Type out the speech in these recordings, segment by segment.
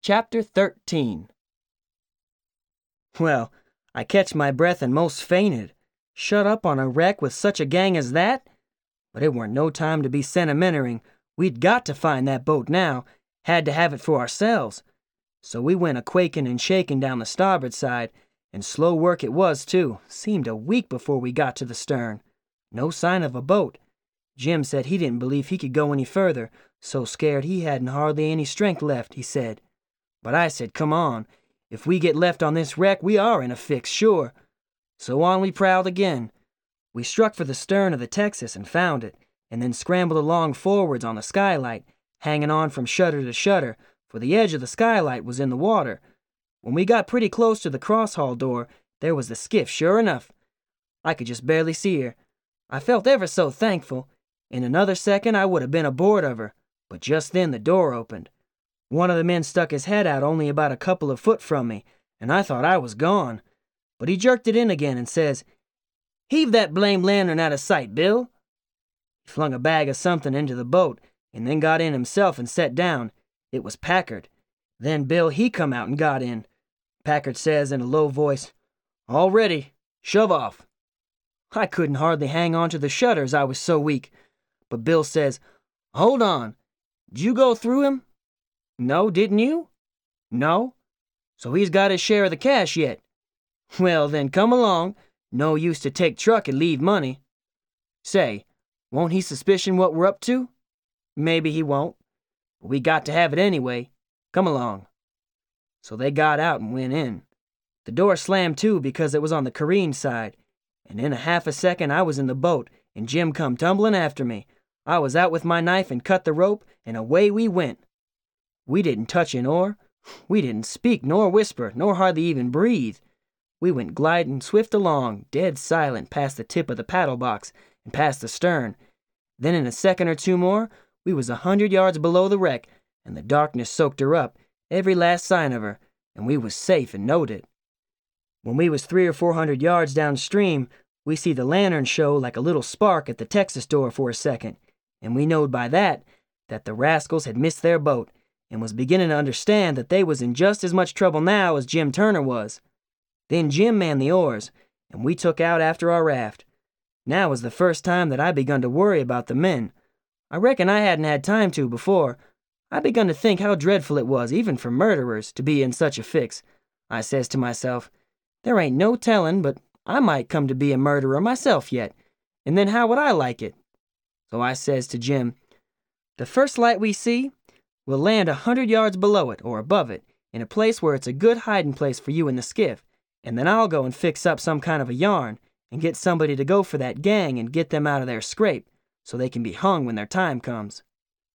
Chapter 13. Well, I catched my breath and most fainted. Shut up on a wreck with such a gang as that? But it weren't no time to be sentimentering. We'd got to find that boat now. Had to have it for ourselves. So we went a-quaking and shaking down the starboard side, and slow work it was, too. Seemed a week before we got to the stern. No sign of a boat. Jim said he didn't believe he could go any further, so scared he hadn't hardly any strength left, he said. But I said, come on. If we get left on this wreck, we are in a fix, sure. So on we prowled again. We struck for the stern of the Texas and found it, and then scrambled along forwards on the skylight, hanging on from shutter to shutter, for the edge of the skylight was in the water. When we got pretty close to the cross-haul door, there was the skiff, sure enough. I could just barely see her. I felt ever so thankful. In another second I would have been aboard of her, but just then the door opened. One of the men stuck his head out only about a couple of foot from me, and I thought I was gone. But he jerked it in again and says, "Heave that blamed lantern out of sight, Bill." He flung a bag of something into the boat, and then got in himself and sat down. It was Packard. Then Bill, he come out and got in. Packard says in a low voice, "All ready. Shove off." I couldn't hardly hang on to the shutters, I was so weak. But Bill says, "Hold on. Did you go through him?" "No, didn't you?" "No." "So he's got his share of the cash yet?" "Well, then come along. No use to take truck and leave money." "Say, won't he suspicion what we're up to?" "Maybe he won't. But we got to have it anyway. Come along." So they got out and went in. The door slammed to because it was on the careen side, and in a half a second I was in the boat, and Jim come tumbling after me. I was out with my knife and cut the rope, and away we went. We didn't touch an oar. We didn't speak nor whisper, nor hardly even breathe. We went gliding swift along, dead silent, past the tip of the paddle box and past the stern. Then in a second or two more, we was 100 yards below the wreck, and the darkness soaked her up, every last sign of her, and we was safe and knowed it. When we was 300 or 400 yards downstream, we see the lantern show like a little spark at the Texas door for a second, and we knowed by that the rascals had missed their boat, and was beginning to understand that they was in just as much trouble now as Jim Turner was. Then Jim manned the oars, and we took out after our raft. Now was the first time that I begun to worry about the men. I reckon I hadn't had time to before. I begun to think how dreadful it was, even for murderers, to be in such a fix. I says to myself, there ain't no telling, but I might come to be a murderer myself yet, and then how would I like it? So I says to Jim, the first light we see, we'll land 100 yards below it, or above it, in a place where it's a good hiding place for you in the skiff, and then I'll go and fix up some kind of a yarn, and get somebody to go for that gang and get them out of their scrape, so they can be hung when their time comes.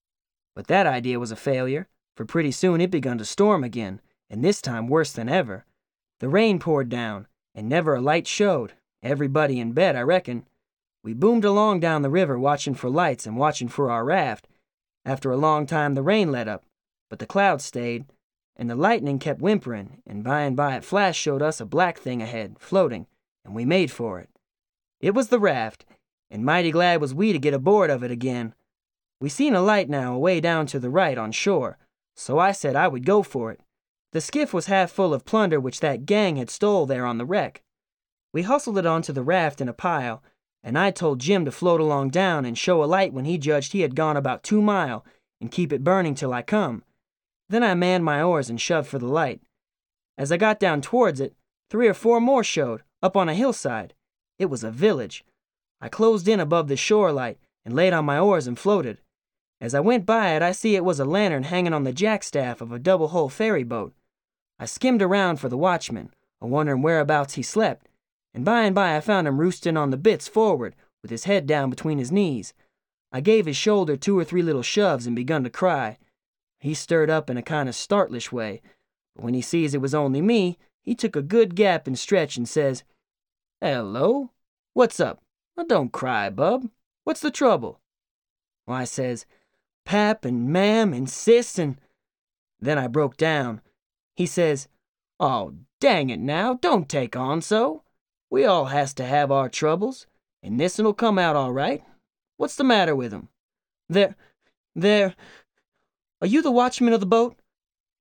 But that idea was a failure, for pretty soon it begun to storm again, and this time worse than ever. The rain poured down, and never a light showed, everybody in bed, I reckon. We boomed along down the river watching for lights and watching for our raft. After a long time the rain let up, but the clouds stayed, and the lightning kept whimpering, and by it flash showed us a black thing ahead, floating, and we made for it. It was the raft, and mighty glad was we to get aboard of it again. We seen a light now away down to the right on shore, so I said I would go for it. The skiff was half full of plunder which that gang had stole there on the wreck. We hustled it onto the raft in a pile, and I told Jim to float along down and show a light when he judged he had gone about 2 mile, and keep it burning till I come. Then I manned my oars and shoved for the light. As I got down towards it, 3 or 4 more showed, up on a hillside. It was a village. I closed in above the shore light, and laid on my oars and floated. As I went by it, I see it was a lantern hanging on the jackstaff of a double-hull ferry boat. I skimmed around for the watchman, a-wondering whereabouts he slept, and by I found him roosting on the bitts forward, with his head down between his knees. I gave his shoulder 2 or 3 little shoves and begun to cry. He stirred up in a kind of startlish way, but when he sees it was only me, he took a good gap and stretch and says, "Hello? What's up? Well, don't cry, bub. What's the trouble?" Well, I says, "Pap and Mam and Sis and—" Then I broke down. He says, "Oh, dang it now, don't take on so. We all has to have our troubles, and this'll come out all right. What's the matter with 'em?" They're... Are you the watchman of the boat?"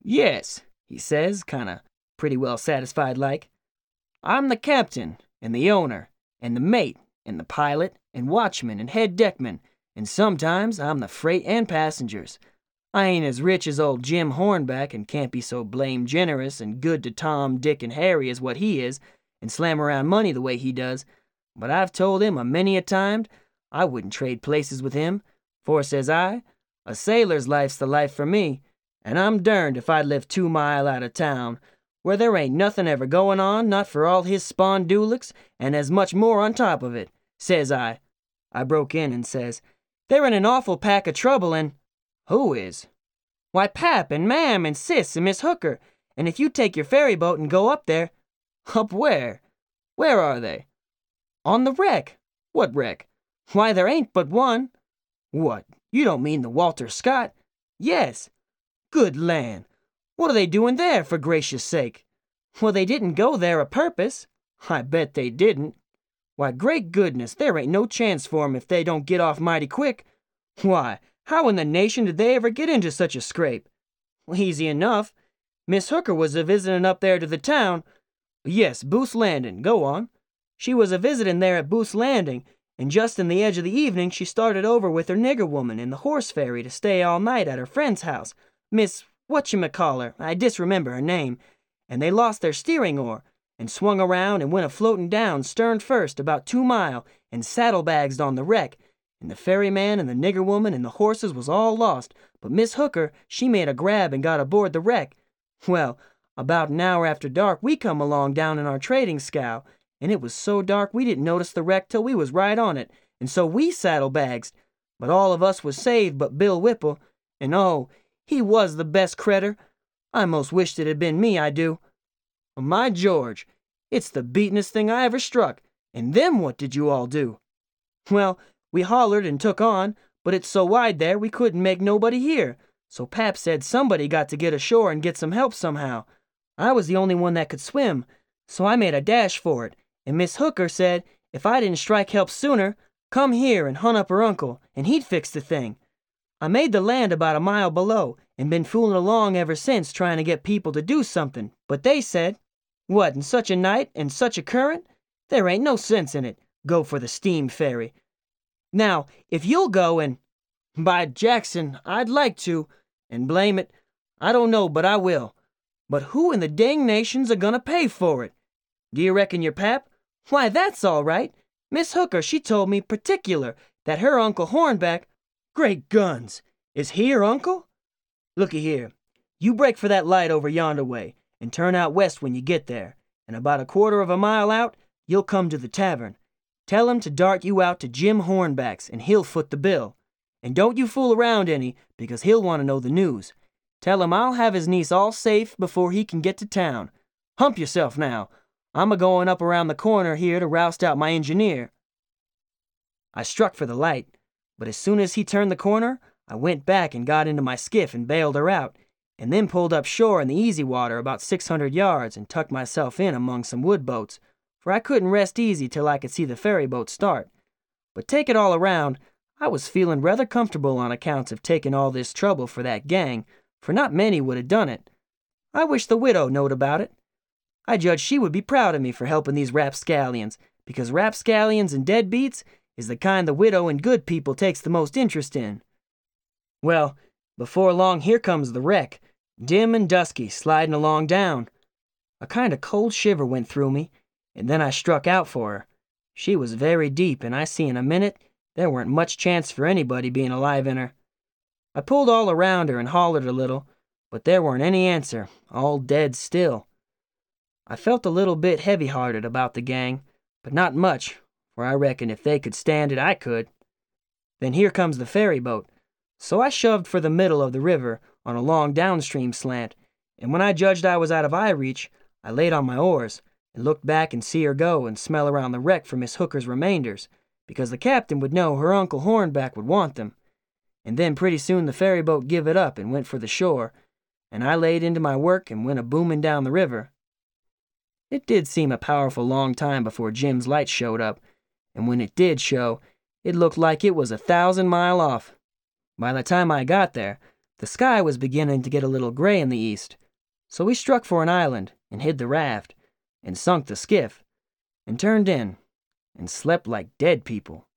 Yes, he says, kinda pretty well satisfied like. I'm the captain, and the owner, and the mate, and the pilot, and watchman, and head deckman, and sometimes I'm the freight and passengers. I ain't as rich as old Jim Hornback and can't be so blame generous and good to Tom, Dick, and Harry as what he is, and slam around money the way he does, but I've told him a many a time I wouldn't trade places with him, for, says I, a sailor's life's the life for me, and I'm derned if I'd live 2 mile out of town, where there ain't nothing ever going on, not for all his spondulics, and as much more on top of it, says I. I broke in and says, they're in an awful pack of trouble, and... Who is? Why, Pap and Mam and Sis and Miss Hooker, and if you take your ferry boat and go up there... Up where? Where are they? On the wreck. What wreck? Why, there ain't but one. What, you don't mean the Walter Scott? Yes. Good land. What are they doing there, for gracious sake? Well, they didn't go there a purpose. I bet they didn't. Why, great goodness, there ain't no chance for 'em if they don't get off mighty quick. Why, how in the nation did they ever get into such a scrape? Well, easy enough. Miss Hooker was a-visitin' up there to the town. Yes, Booth's Landing, go on. She was a-visitin' there at Booth's Landing, and just in the edge of the evening she started over with her nigger woman in the horse ferry to stay all night at her friend's house, Miss Whatchamacaller, I disremember her name, and they lost their steering oar, and swung around and went a-floatin' down stern first about 2 mile, and saddlebagsed on the wreck, and the ferryman and the nigger woman and the horses was all lost, but Miss Hooker, she made a grab and got aboard the wreck. Well, about an hour after dark we come along down in our trading scow, and it was so dark we didn't notice the wreck till we was right on it, and so we saddlebagsed, but all of us was saved but Bill Whipple, and oh, he was the best cretur. I most wished it had been me, I do. My George, it's the beatin'est thing I ever struck, and then what did you all do? Well, we hollered and took on, but it's so wide there we couldn't make nobody hear, so Pap said somebody got to get ashore and get some help somehow. I was the only one that could swim, so I made a dash for it, and Miss Hooker said if I didn't strike help sooner, come here and hunt up her uncle, and he'd fix the thing. I made the land about a mile below, and been fooling along ever since trying to get people to do something, but they said, what, in such a night and such a current? There ain't no sense in it. Go for the steam ferry. Now, if you'll go and... By Jackson, I'd like to, and blame it, I don't know, but I will. But who in the dang nation's a-gonna pay for it? Do you reckon your pap? Why, that's all right. Miss Hooker, she told me particular that her Uncle Hornback... Great guns! Is he her uncle? Looky here. You break for that light over yonder way, and turn out west when you get there, and about 1/4 of a mile out, you'll come to the tavern. Tell him to dart you out to Jim Hornback's, and he'll foot the bill. And don't you fool around any, because he'll want to know the news. Tell him I'll have his niece all safe before he can get to town. Hump yourself now. I'm a-going up around the corner here to roust out my engineer. I struck for the light, but as soon as he turned the corner, I went back and got into my skiff and bailed her out, and then pulled up shore in the easy water about 600 yards and tucked myself in among some wood boats, for I couldn't rest easy till I could see the ferry boat start. But take it all around, I was feeling rather comfortable on accounts of taking all this trouble for that gang, for not many would have done it. I wish the widow knowed about it. I judge she would be proud of me for helping these rapscallions, because rapscallions and deadbeats is the kind the widow and good people takes the most interest in. Well, before long here comes the wreck, dim and dusky, sliding along down. A kind of cold shiver went through me, and then I struck out for her. She was very deep, and I see in a minute there weren't much chance for anybody being alive in her. I pulled all around her and hollered a little, but there weren't any answer, all dead still. I felt a little bit heavy-hearted about the gang, but not much, for I reckon if they could stand it, I could. Then here comes the ferry boat, so I shoved for the middle of the river on a long downstream slant, and when I judged I was out of eye reach, I laid on my oars and looked back and see her go and smell around the wreck for Miss Hooker's remainders, because the captain would know her Uncle Hornback would want them. And then pretty soon the ferry boat give it up and went for the shore, and I laid into my work and went a-booming down the river. It did seem a powerful long time before Jim's light showed up, and when it did show, it looked like it was 1,000 miles off. By the time I got there, The sky was beginning to get a little gray in the east, so we struck for an island and hid the raft and sunk the skiff and turned in and slept like dead people.